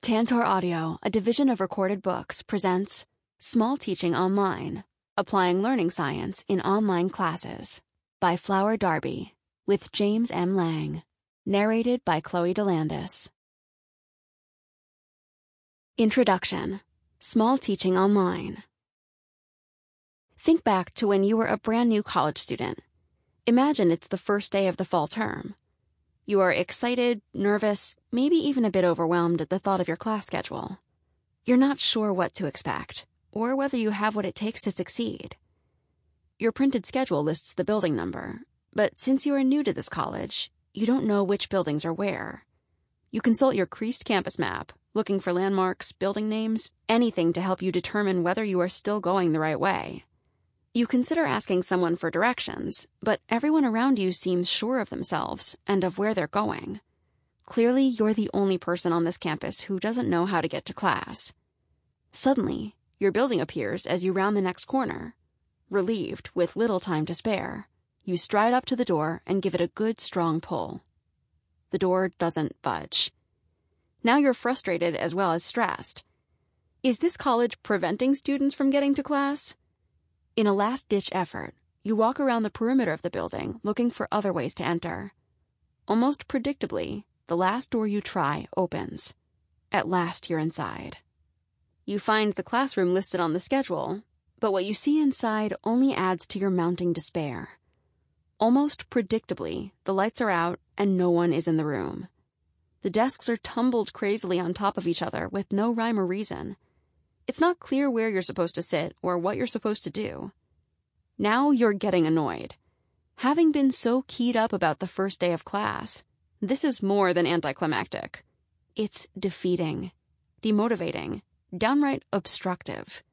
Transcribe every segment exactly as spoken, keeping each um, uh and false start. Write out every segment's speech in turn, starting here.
Tantor Audio, a division of Recorded Books, presents Small Teaching Online, Applying Learning Science in Online Classes by Flower Darby, with James M. Lang. Narrated by Chloe DeLandis. Introduction. Small Teaching Online. Think back to when you were a brand new college student. Imagine it's the first day of the fall term. You are excited, nervous, maybe even a bit overwhelmed at the thought of your class schedule. You're not sure what to expect, or whether you have what it takes to succeed. Your printed schedule lists the building number, but since you are new to this college, you don't know which buildings are where. You consult your creased campus map, looking for landmarks, building names, anything to help you determine whether you are still going the right way. You consider asking someone for directions, but everyone around you seems sure of themselves and of where they're going. Clearly, you're the only person on this campus who doesn't know how to get to class. Suddenly, your building appears as you round the next corner. Relieved, with little time to spare, you stride up to the door and give it a good, strong pull. The door doesn't budge. Now you're frustrated as well as stressed. Is this college preventing students from getting to class? In a last-ditch effort, you walk around the perimeter of the building looking for other ways to enter. Almost predictably, the last door you try opens. At last you're inside. You find the classroom listed on the schedule, but what you see inside only adds to your mounting despair. Almost predictably, the lights are out and no one is in the room. The desks are tumbled crazily on top of each other with no rhyme or reason. It's not clear where you're supposed to sit or what you're supposed to do. Now you're getting annoyed. Having been so keyed up about the first day of class, this is more than anticlimactic. It's defeating, demotivating, downright obstructive.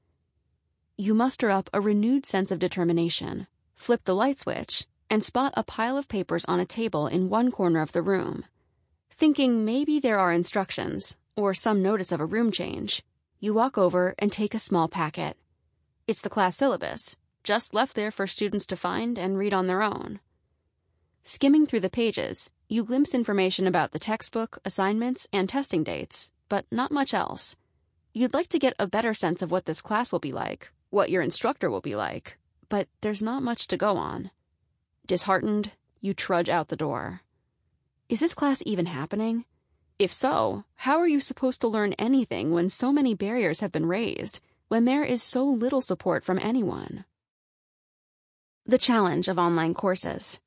You muster up a renewed sense of determination, flip the light switch, and spot a pile of papers on a table in one corner of the room. Thinking maybe there are instructions or some notice of a room change, you walk over and take a small packet. It's the class syllabus, just left there for students to find and read on their own. Skimming through the pages, you glimpse information about the textbook, assignments, and testing dates, but not much else. You'd like to get a better sense of what this class will be like, what your instructor will be like, but there's not much to go on. Disheartened, you trudge out the door. Is this class even happening? If so, how are you supposed to learn anything when so many barriers have been raised, when there is so little support from anyone? The challenge of online courses.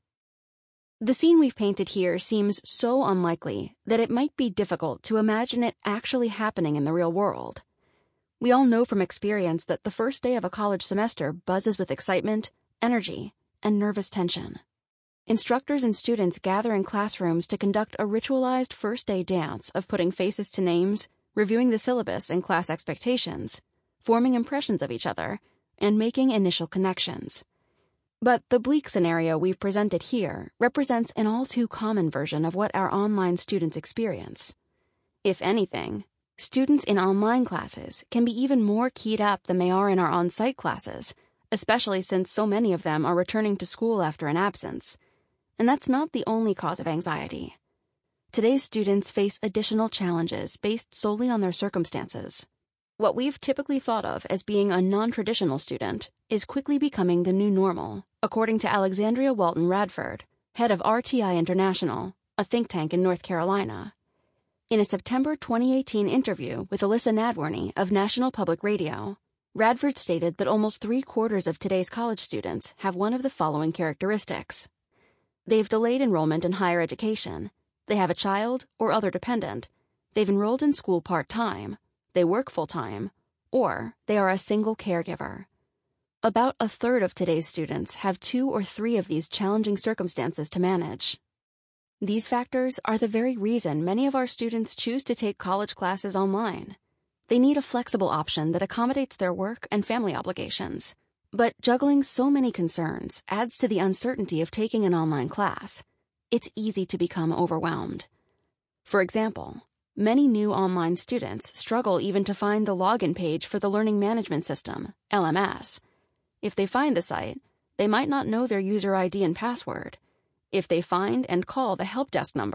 The scene we've painted here seems so unlikely that it might be difficult to imagine it actually happening in the real world. We all know from experience that the first day of a college semester buzzes with excitement, energy, and nervous tension. Instructors and students gather in classrooms to conduct a ritualized first-day dance of putting faces to names, reviewing the syllabus and class expectations, forming impressions of each other, and making initial connections. But the bleak scenario we've presented here represents an all-too-common version of what our online students experience. If anything, students in online classes can be even more keyed up than they are in our on-site classes, especially since so many of them are returning to school after an absence. And that's not the only cause of anxiety. Today's students face additional challenges based solely on their circumstances. What we've typically thought of as being a non-traditional student is quickly becoming the new normal, according to Alexandria Walton Radford, head of R T I International, a think tank in North Carolina. In a September twenty eighteen interview with Alyssa Nadworny of National Public Radio, Radford stated that almost three-quarters of today's college students have one of the following characteristics. They've delayed enrollment in higher education. They have a child or other dependent. They've enrolled in school part-time. They work full-time. Or they are a single caregiver. About a third of today's students have two or three of these challenging circumstances to manage. These factors are the very reason many of our students choose to take college classes online. They need a flexible option that accommodates their work and family obligations. But juggling so many concerns adds to the uncertainty of taking an online class. It's easy to become overwhelmed. For example, many new online students struggle even to find the login page for the Learning Management System, L M S. If they find the site, they might not know their user I D and password. If they find and call the help desk number,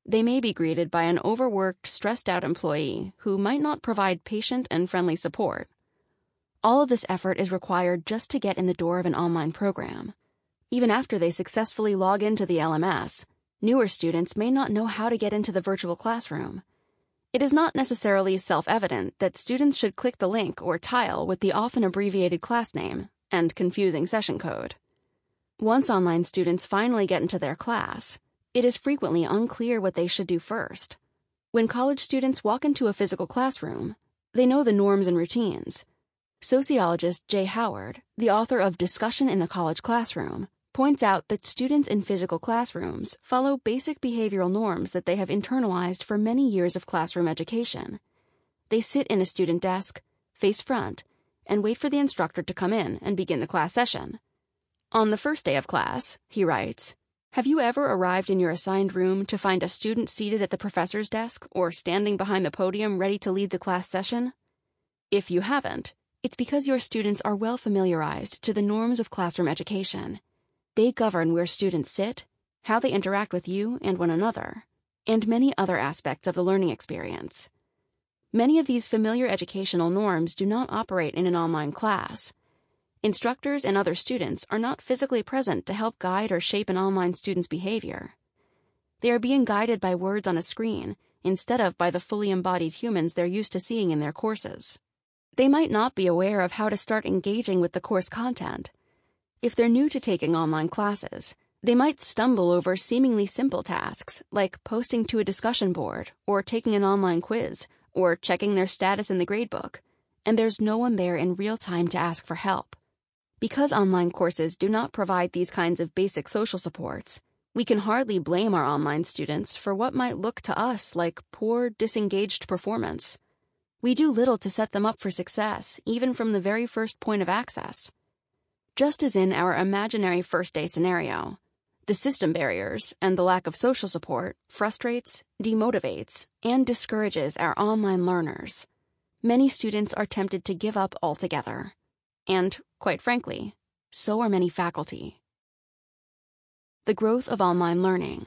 They may be greeted by an overworked, stressed-out employee who might not provide patient and friendly support. All of this effort is required just to get in the door of an online program. Even after they successfully log into the L M S, newer students may not know how to get into the virtual classroom. It is not necessarily self-evident that students should click the link or tile with the often abbreviated class name and confusing session code. Once online students finally get into their class, it is frequently unclear what they should do first. When college students walk into a physical classroom, they know the norms and routines. Sociologist Jay Howard, the author of Discussion in the College Classroom, points out that students in physical classrooms follow basic behavioral norms that they have internalized for many years of classroom education. They sit in a student desk, face front, and wait for the instructor to come in and begin the class session. On the first day of class, he writes, "Have you ever arrived in your assigned room to find a student seated at the professor's desk or standing behind the podium ready to lead the class session? If you haven't, it's because your students are well familiarized to the norms of classroom education. They govern where students sit, how they interact with you and one another, and many other aspects of the learning experience. Many of these familiar educational norms do not operate in an online class. Instructors and other students are not physically present to help guide or shape an online student's behavior. They are being guided by words on a screen instead of by the fully embodied humans they're used to seeing in their courses. They might not be aware of how to start engaging with the course content. If they're new to taking online classes, they might stumble over seemingly simple tasks like posting to a discussion board or taking an online quiz or checking their status in the gradebook, and there's no one there in real time to ask for help. Because online courses do not provide these kinds of basic social supports, we can hardly blame our online students for what might look to us like poor, disengaged performance. We do little to set them up for success, even from the very first point of access. Just as in our imaginary first-day scenario, the system barriers and the lack of social support frustrates, demotivates, and discourages our online learners. Many students are tempted to give up altogether. And, quite frankly, so are many faculty. The growth of online learning.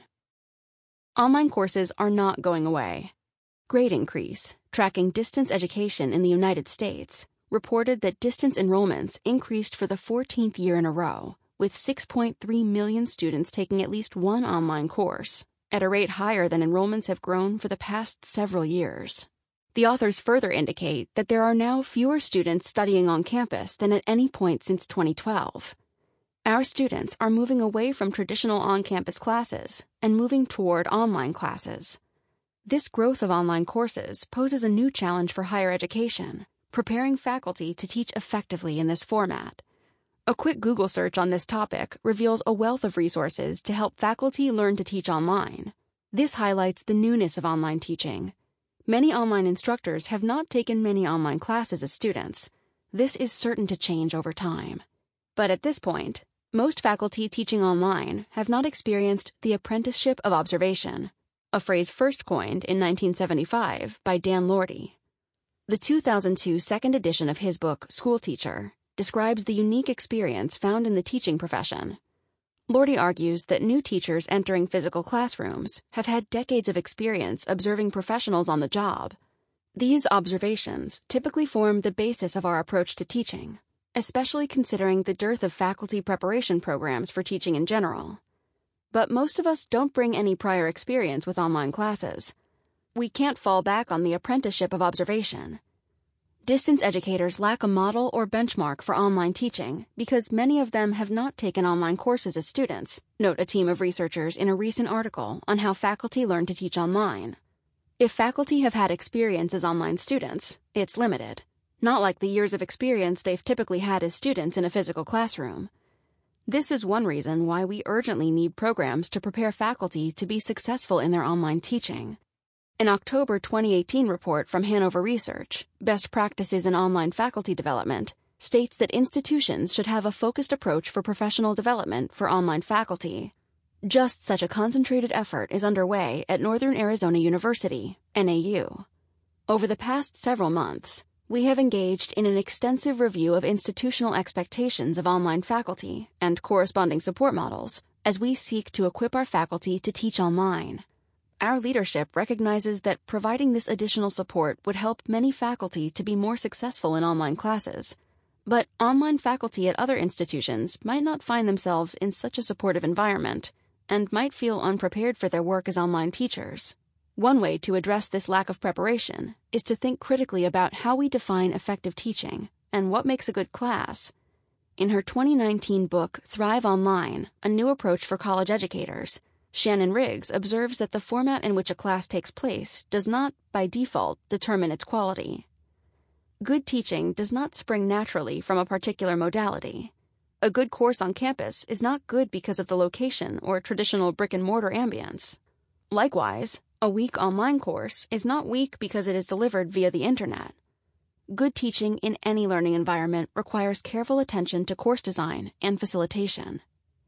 Online courses are not going away. Grade Increase, tracking distance education in the United States, reported that distance enrollments increased for the fourteenth year in a row, with six point three million students taking at least one online course, at a rate higher than enrollments have grown for the past several years. The authors further indicate that there are now fewer students studying on campus than at any point since twenty twelve. Our students are moving away from traditional on-campus classes and moving toward online classes. This growth of online courses poses a new challenge for higher education, preparing faculty to teach effectively in this format. A quick Google search on this topic reveals a wealth of resources to help faculty learn to teach online. This highlights the newness of online teaching. Many online instructors have not taken many online classes as students. This is certain to change over time. But at this point, most faculty teaching online have not experienced the apprenticeship of observation, a phrase first coined in nineteen seventy-five by Dan Lordy. The two thousand two second edition of his book, School Teacher, describes the unique experience found in the teaching profession. Lordy argues that new teachers entering physical classrooms have had decades of experience observing professionals on the job. These observations typically form the basis of our approach to teaching, especially considering the dearth of faculty preparation programs for teaching in general. But most of us don't bring any prior experience with online classes. We can't fall back on the apprenticeship of observation. Distance educators lack a model or benchmark for online teaching because many of them have not taken online courses as students, note a team of researchers in a recent article on how faculty learn to teach online. If faculty have had experience as online students, it's limited, not like the years of experience they've typically had as students in a physical classroom. This is one reason why we urgently need programs to prepare faculty to be successful in their online teaching. An October twenty eighteen report from Hanover Research, Best Practices in Online Faculty Development, states that institutions should have a focused approach for professional development for online faculty. Just such a concentrated effort is underway at Northern Arizona University, N A U. Over the past several months, we have engaged in an extensive review of institutional expectations of online faculty and corresponding support models as we seek to equip our faculty to teach online. Our leadership recognizes that providing this additional support would help many faculty to be more successful in online classes. But online faculty at other institutions might not find themselves in such a supportive environment and might feel unprepared for their work as online teachers. One way to address this lack of preparation is to think critically about how we define effective teaching and what makes a good class. In her twenty nineteen book, Thrive Online, A New Approach for College Educators, Shannon Riggs observes that the format in which a class takes place does not, by default, determine its quality. Good teaching does not spring naturally from a particular modality. A good course on campus is not good because of the location or traditional brick-and-mortar ambience. Likewise, a weak online course is not weak because it is delivered via the internet. Good teaching in any learning environment requires careful attention to course design and facilitation.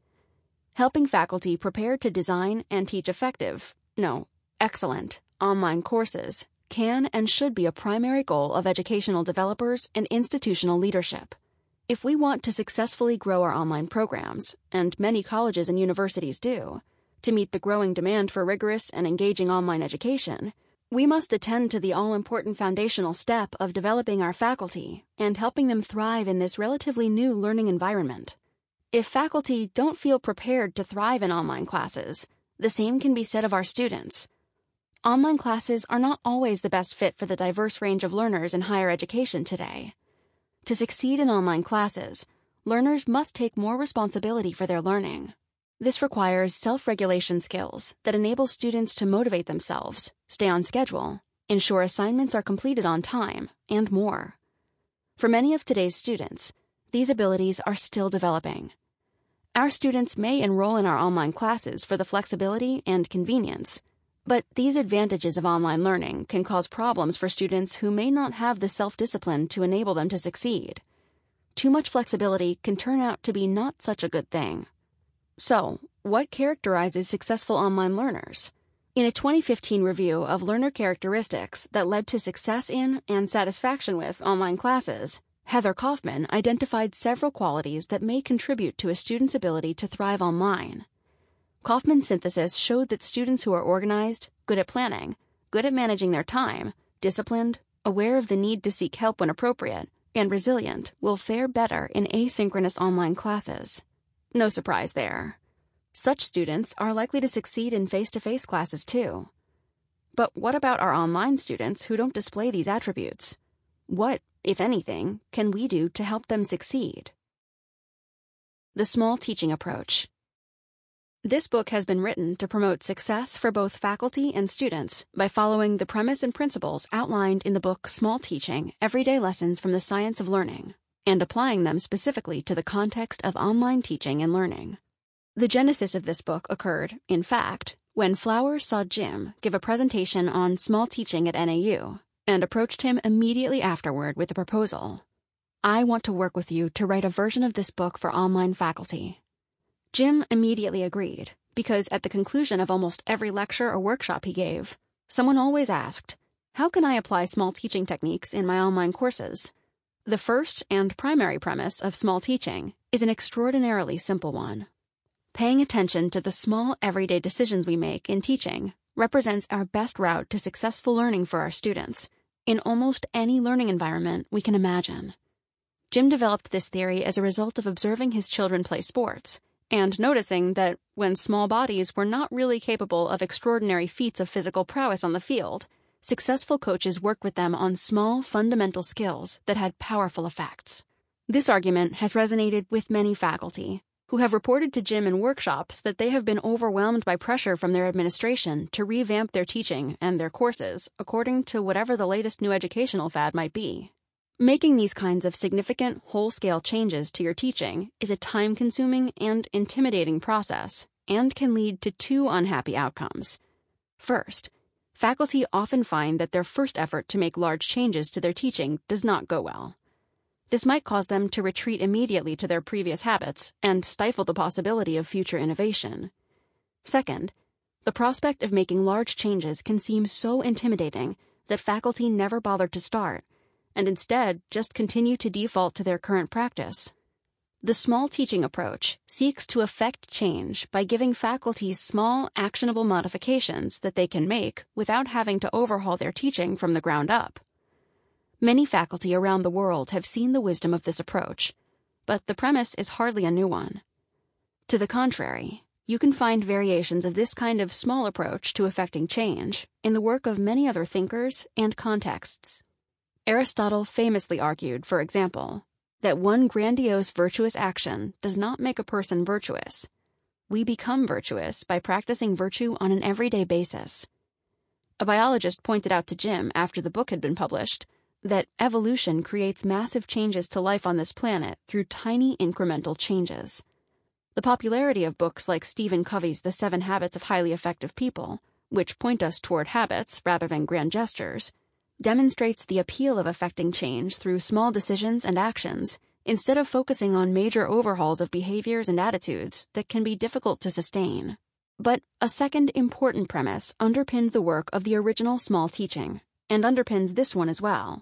Helping faculty prepare to design and teach effective, no, excellent, online courses can and should be a primary goal of educational developers and institutional leadership. If we want to successfully grow our online programs, and many colleges and universities do, to meet the growing demand for rigorous and engaging online education, we must attend to the all-important foundational step of developing our faculty and helping them thrive in this relatively new learning environment. If faculty don't feel prepared to thrive in online classes, the same can be said of our students. Online classes are not always the best fit for the diverse range of learners in higher education today. To succeed in online classes, learners must take more responsibility for their learning. This requires self-regulation skills that enable students to motivate themselves, stay on schedule, ensure assignments are completed on time, and more. For many of today's students, these abilities are still developing. Our students may enroll in our online classes for the flexibility and convenience, but these advantages of online learning can cause problems for students who may not have the self-discipline to enable them to succeed. Too much flexibility can turn out to be not such a good thing. So, what characterizes successful online learners? In a twenty fifteen review of learner characteristics that led to success in and satisfaction with online classes, Heather Kaufman identified several qualities that may contribute to a student's ability to thrive online. Kaufman's synthesis showed that students who are organized, good at planning, good at managing their time, disciplined, aware of the need to seek help when appropriate, and resilient will fare better in asynchronous online classes. No surprise there. Such students are likely to succeed in face-to-face classes too. But what about our online students who don't display these attributes? What, if anything, can we do to help them succeed? The Small Teaching Approach. This book has been written to promote success for both faculty and students by following the premise and principles outlined in the book Small Teaching: Everyday Lessons from the Science of Learning, and applying them specifically to the context of online teaching and learning. The genesis of this book occurred, in fact, when Flowers saw Jim give a presentation on small teaching at N A U and approached him immediately afterward with a proposal. "I want to work with you to write a version of this book for online faculty." Jim immediately agreed, because at the conclusion of almost every lecture or workshop he gave, someone always asked, "How can I apply small teaching techniques in my online courses?" The first and primary premise of small teaching is an extraordinarily simple one. Paying attention to the small everyday decisions we make in teaching represents our best route to successful learning for our students in almost any learning environment we can imagine. Jim developed this theory as a result of observing his children play sports and noticing that when small bodies were not really capable of extraordinary feats of physical prowess on the field, successful coaches worked with them on small, fundamental skills that had powerful effects. This argument has resonated with many faculty, who have reported to Jim in workshops that they have been overwhelmed by pressure from their administration to revamp their teaching and their courses according to whatever the latest new educational fad might be. Making these kinds of significant, whole-scale changes to your teaching is a time-consuming and intimidating process and can lead to two unhappy outcomes. First, faculty often find that their first effort to make large changes to their teaching does not go well. This might cause them to retreat immediately to their previous habits and stifle the possibility of future innovation. Second, the prospect of making large changes can seem so intimidating that faculty never bother to start, and instead just continue to default to their current practice. The small teaching approach seeks to effect change by giving faculties small, actionable modifications that they can make without having to overhaul their teaching from the ground up. Many faculty around the world have seen the wisdom of this approach, but the premise is hardly a new one. To the contrary, you can find variations of this kind of small approach to effecting change in the work of many other thinkers and contexts. Aristotle famously argued, for example, that one grandiose virtuous action does not make a person virtuous. We become virtuous by practicing virtue on an everyday basis. A biologist pointed out to Jim after the book had been published that evolution creates massive changes to life on this planet through tiny incremental changes. The popularity of books like Stephen Covey's The Seven Habits of Highly Effective People, which point us toward habits rather than grand gestures, demonstrates the appeal of effecting change through small decisions and actions instead of focusing on major overhauls of behaviors and attitudes that can be difficult to sustain. But a second important premise underpinned the work of the original small teaching, and underpins this one as well.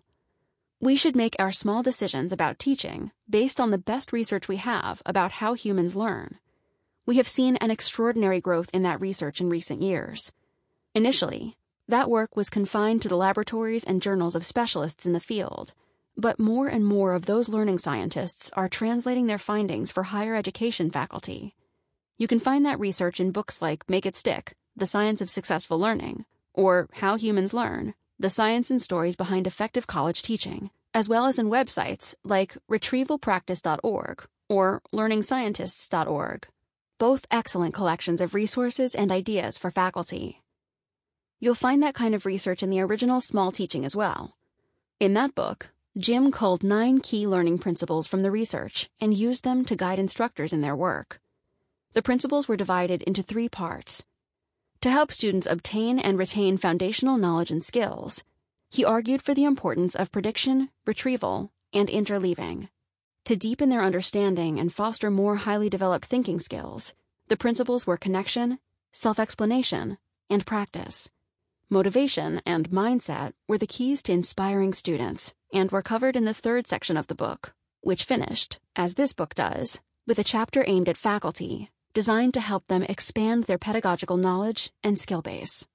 We should make our small decisions about teaching based on the best research we have about how humans learn. We have seen an extraordinary growth in that research in recent years. Initially, that work was confined to the laboratories and journals of specialists in the field, but more and more of those learning scientists are translating their findings for higher education faculty. You can find that research in books like Make It Stick, The Science of Successful Learning, or How Humans Learn, The Science and Stories Behind Effective College Teaching, as well as in websites like retrieval practice dot org or learning scientists dot org, both excellent collections of resources and ideas for faculty. You'll find that kind of research in the original Small Teaching as well. In that book, Jim culled nine key learning principles from the research and used them to guide instructors in their work. The principles were divided into three parts. To help students obtain and retain foundational knowledge and skills, he argued for the importance of prediction, retrieval, and interleaving. To deepen their understanding and foster more highly developed thinking skills, the principles were connection, self-explanation, and practice. Motivation and mindset were the keys to inspiring students and were covered in the third section of the book, which finished, as this book does, with a chapter aimed at faculty, designed to help them expand their pedagogical knowledge and skill base.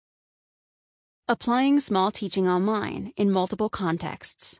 Applying small teaching online in multiple contexts.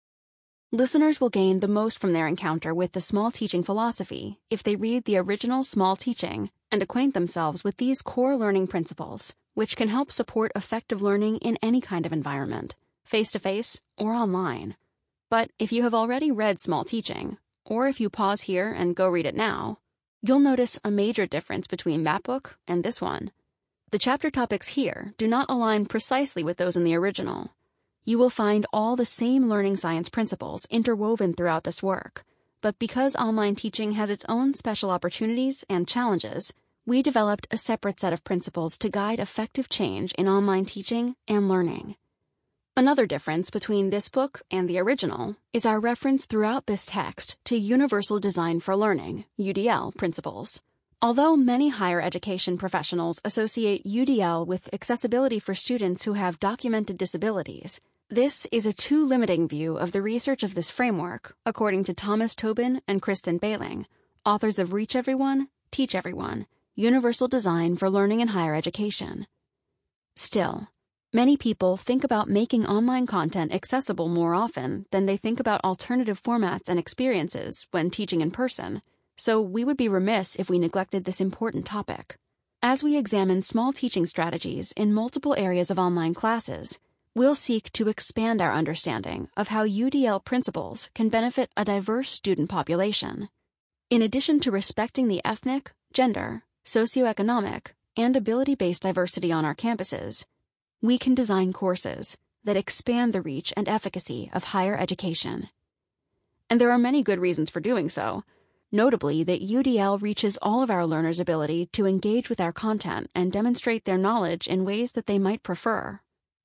Listeners will gain the most from their encounter with the small teaching philosophy if they read the original Small Teaching and acquaint themselves with these core learning principles, which can help support effective learning in any kind of environment, face-to-face or online. But if you have already read Small Teaching, or if you pause here and go read it now, you'll notice a major difference between that book and this one. The chapter topics here do not align precisely with those in the original. You will find all the same learning science principles interwoven throughout this work, but because online teaching has its own special opportunities and challenges, we developed a separate set of principles to guide effective change in online teaching and learning. Another difference between this book and the original is our reference throughout this text to Universal Design for Learning, U D L, principles. Although many higher education professionals associate U D L with accessibility for students who have documented disabilities, this is a too limiting view of the research of this framework, according to Thomas Tobin and Kristen Bailing, authors of Reach Everyone, Teach Everyone, Universal Design for Learning in Higher Education. Still, many people think about making online content accessible more often than they think about alternative formats and experiences when teaching in person, so we would be remiss if we neglected this important topic. As we examine small teaching strategies in multiple areas of online classes, we'll seek to expand our understanding of how U D L principles can benefit a diverse student population. In addition to respecting the ethnic, gender, socioeconomic, and ability-based diversity on our campuses, we can design courses that expand the reach and efficacy of higher education. And there are many good reasons for doing so, notably that U D L reaches all of our learners' ability to engage with our content and demonstrate their knowledge in ways that they might prefer.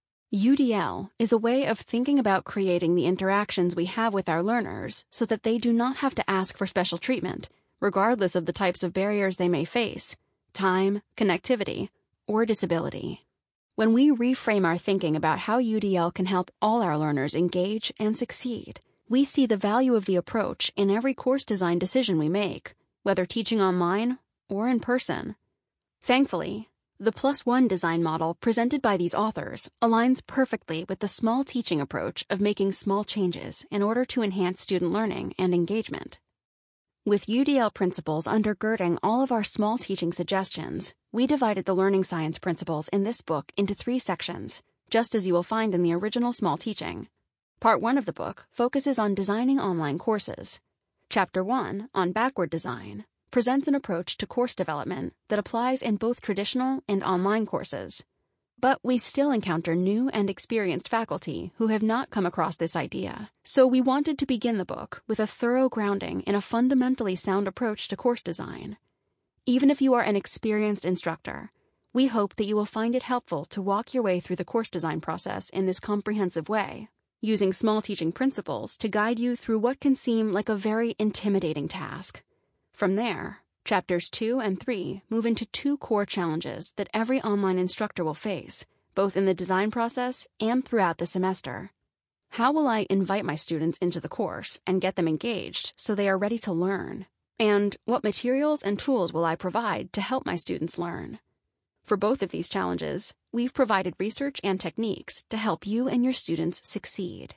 U D L is a way of thinking about creating the interactions we have with our learners so that they do not have to ask for special treatment, regardless of the types of barriers they may face, time, connectivity, or disability. When we reframe our thinking about how U D L can help all our learners engage and succeed, We see the value of the approach in every course design decision we make, whether teaching online or in person. Thankfully, the plus one design model presented by these authors aligns perfectly with the small teaching approach of making small changes in order to enhance student learning and engagement. With U D L principles undergirding all of our small teaching suggestions, we divided the learning science principles in this book into three sections, just as you will find in the original small teaching. Part one of the book focuses on designing online courses. Chapter one, on backward design, presents an approach to course development that applies in both traditional and online courses. But we still encounter new and experienced faculty who have not come across this idea, so we wanted to begin the book with a thorough grounding in a fundamentally sound approach to course design. Even if you are an experienced instructor, we hope that you will find it helpful to walk your way through the course design process in this comprehensive way, using small teaching principles to guide you through what can seem like a very intimidating task. From there, chapters two and three move into two core challenges that every online instructor will face, both in the design process and throughout the semester. How will I invite my students into the course and get them engaged so they are ready to learn? And what materials and tools will I provide to help my students learn? For both of these challenges, we've provided research and techniques to help you and your students succeed.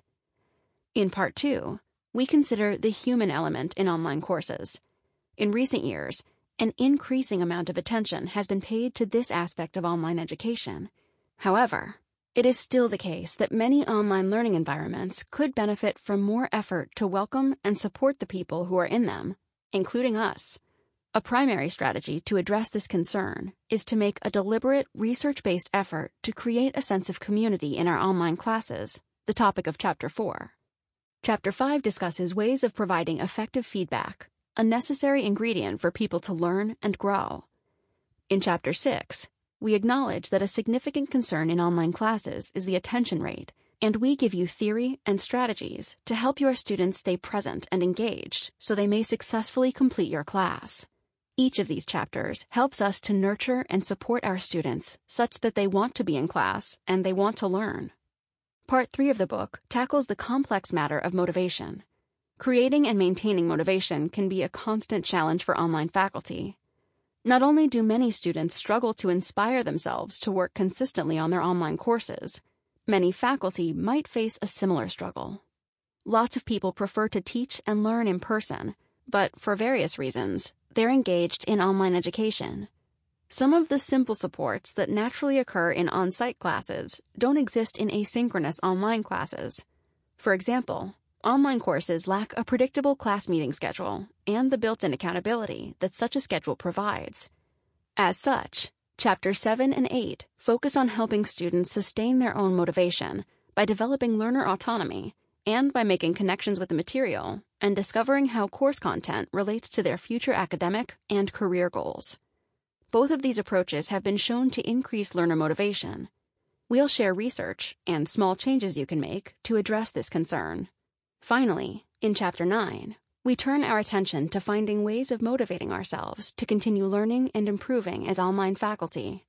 In Part two, we consider the human element in online courses. In recent years, an increasing amount of attention has been paid to this aspect of online education. However, it is still the case that many online learning environments could benefit from more effort to welcome and support the people who are in them, including us. A primary strategy to address this concern is to make a deliberate, research-based effort to create a sense of community in our online classes, the topic of Chapter four. Chapter five discusses ways of providing effective feedback, a necessary ingredient for people to learn and grow. In Chapter six, we acknowledge that a significant concern in online classes is the attention rate, and we give you theory and strategies to help your students stay present and engaged so they may successfully complete your class. Each of these chapters helps us to nurture and support our students such that they want to be in class and they want to learn. Part three of the book tackles the complex matter of motivation. Creating and maintaining motivation can be a constant challenge for online faculty. Not only do many students struggle to inspire themselves to work consistently on their online courses, many faculty might face a similar struggle. Lots of people prefer to teach and learn in person, but for various reasons, they're engaged in online education. Some of the simple supports that naturally occur in on-site classes don't exist in asynchronous online classes. For example, online courses lack a predictable class meeting schedule and the built-in accountability that such a schedule provides. As such, Chapters seven and eight focus on helping students sustain their own motivation by developing learner autonomy and by making connections with the material and discovering how course content relates to their future academic and career goals. Both of these approaches have been shown to increase learner motivation. We'll share research and small changes you can make to address this concern. Finally, in Chapter nine, we turn our attention to finding ways of motivating ourselves to continue learning and improving as online faculty.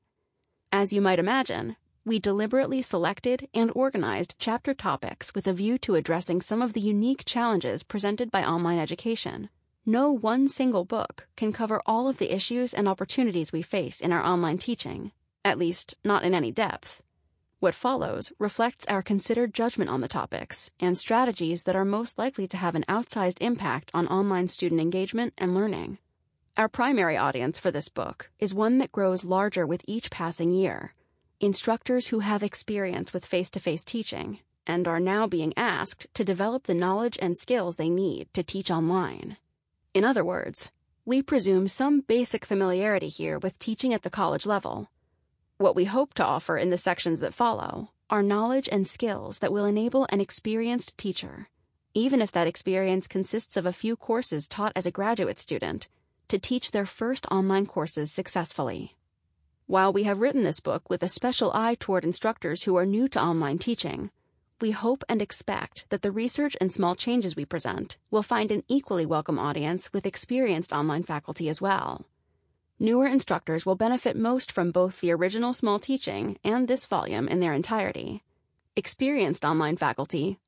As you might imagine, we deliberately selected and organized chapter topics with a view to addressing some of the unique challenges presented by online education. No one single book can cover all of the issues and opportunities we face in our online teaching, at least not in any depth. What follows reflects our considered judgment on the topics and strategies that are most likely to have an outsized impact on online student engagement and learning. Our primary audience for this book is one that grows larger with each passing year. Instructors who have experience with face-to-face teaching and are now being asked to develop the knowledge and skills they need to teach online. In other words, we presume some basic familiarity here with teaching at the college level. What we hope to offer in the sections that follow are knowledge and skills that will enable an experienced teacher, even if that experience consists of a few courses taught as a graduate student, to teach their first online courses successfully. While we have written this book with a special eye toward instructors who are new to online teaching, we hope and expect that the research and small changes we present will find an equally welcome audience with experienced online faculty as well. Newer instructors will benefit most from both the original small teaching and this volume in their entirety. Experienced online faculty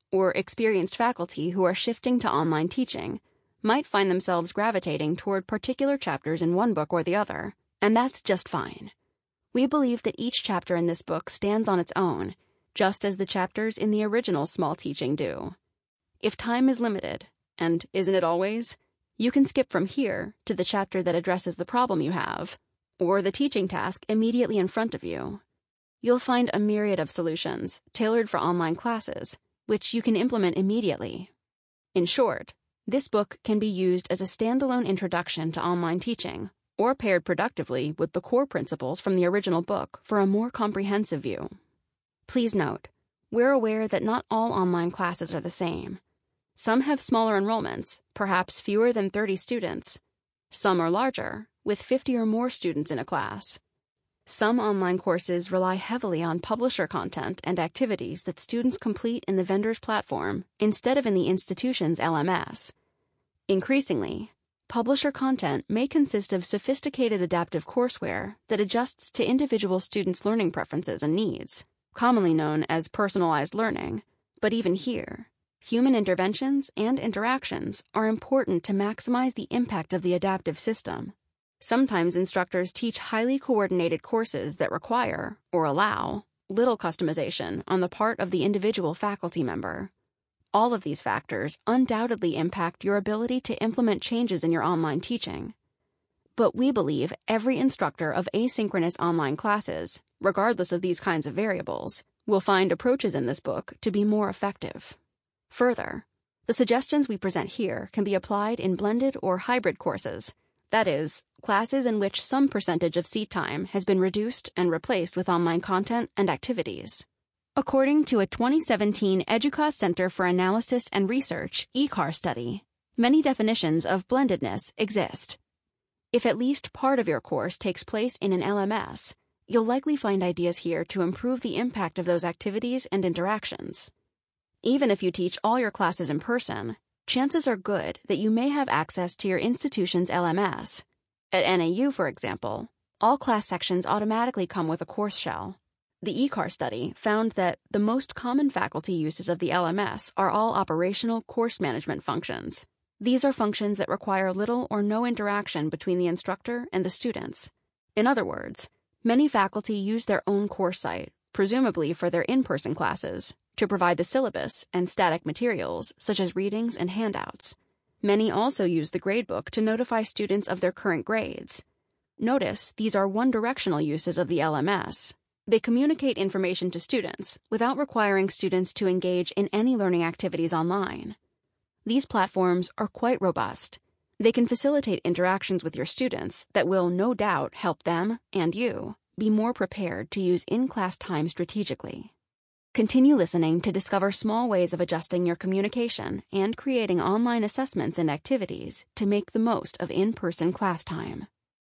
or experienced faculty who are shifting to online teaching might find themselves gravitating toward particular chapters in one book or the other, and that's just fine. We believe that each chapter in this book stands on its own, just as the chapters in the original Small Teaching do. If time is limited, and isn't it always, you can skip from here to the chapter that addresses the problem you have, or the teaching task immediately in front of you. You'll find a myriad of solutions tailored for online classes, which you can implement immediately. In short, this book can be used as a standalone introduction to online teaching, or paired productively with the core principles from the original book for a more comprehensive view. Please note, we're aware that not all online classes are the same. Some have smaller enrollments, perhaps fewer than thirty students. Some are larger, with fifty or more students in a class. Some online courses rely heavily on publisher content and activities that students complete in the vendor's platform instead of in the institution's L M S. Increasingly, publisher content may consist of sophisticated adaptive courseware that adjusts to individual students' learning preferences and needs, commonly known as personalized learning. But even here, human interventions and interactions are important to maximize the impact of the adaptive system. Sometimes instructors teach highly coordinated courses that require, or allow, little customization on the part of the individual faculty member. All of these factors undoubtedly impact your ability to implement changes in your online teaching. But we believe every instructor of asynchronous online classes, regardless of these kinds of variables, will find approaches in this book to be more effective. Further, the suggestions we present here can be applied in blended or hybrid courses, that is, classes in which some percentage of seat time has been reduced and replaced with online content and activities. According to a twenty seventeen EDUCAUSE Center for Analysis and Research E C A R study, many definitions of blendedness exist. If at least part of your course takes place in an L M S, you'll likely find ideas here to improve the impact of those activities and interactions. Even if you teach all your classes in person, chances are good that you may have access to your institution's L M S. At N A U, for example, all class sections automatically come with a course shell. The E C A R study found that the most common faculty uses of the L M S are all operational course management functions. These are functions that require little or no interaction between the instructor and the students. In other words, many faculty use their own course site, presumably for their in-person classes, to provide the syllabus and static materials such as readings and handouts. Many also use the gradebook to notify students of their current grades. Notice these are one-directional uses of the L M S. They communicate information to students without requiring students to engage in any learning activities online. These platforms are quite robust. They can facilitate interactions with your students that will no doubt help them and you be more prepared to use in-class time strategically. Continue listening to discover small ways of adjusting your communication and creating online assessments and activities to make the most of in-person class time.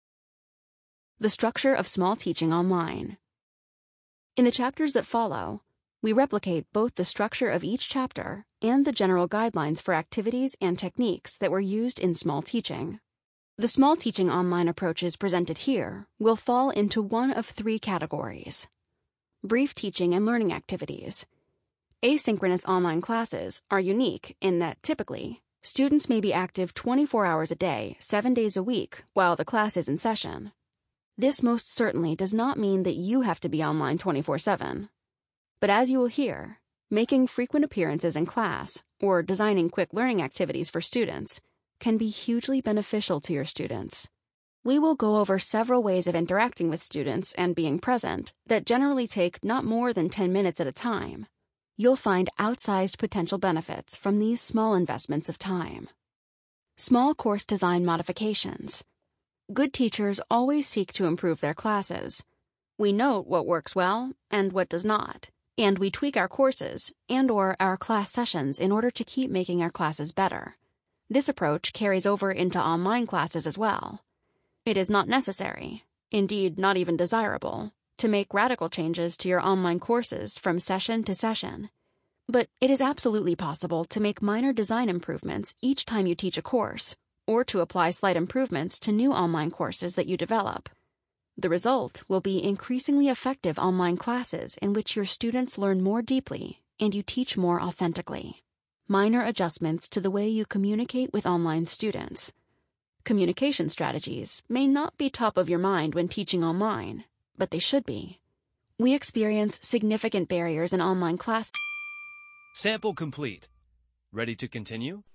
The structure of small teaching online. In the chapters that follow, we replicate both the structure of each chapter and the general guidelines for activities and techniques that were used in small teaching. The small teaching online approaches presented here will fall into one of three categories. Brief teaching and learning activities. Asynchronous online classes are unique in that typically, students may be active twenty-four hours a day, seven days a week, while the class is in session. This most certainly does not mean that you have to be online twenty-four seven. But as you will hear, making frequent appearances in class or designing quick learning activities for students can be hugely beneficial to your students. We will go over several ways of interacting with students and being present that generally take not more than ten minutes at a time. You'll find outsized potential benefits from these small investments of time. Small course design modifications. Good teachers always seek to improve their classes. We note what works well and what does not, and we tweak our courses and/or our class sessions in order to keep making our classes better. This approach carries over into online classes as well. It is not necessary, indeed not even desirable, to make radical changes to your online courses from session to session. But it is absolutely possible to make minor design improvements each time you teach a course, or to apply slight improvements to new online courses that you develop. The result will be increasingly effective online classes in which your students learn more deeply and you teach more authentically. Minor adjustments to the way you communicate with online students. Communication strategies may not be top of your mind when teaching online, but they should be. We experience significant barriers in online class. Sample complete. Ready to continue?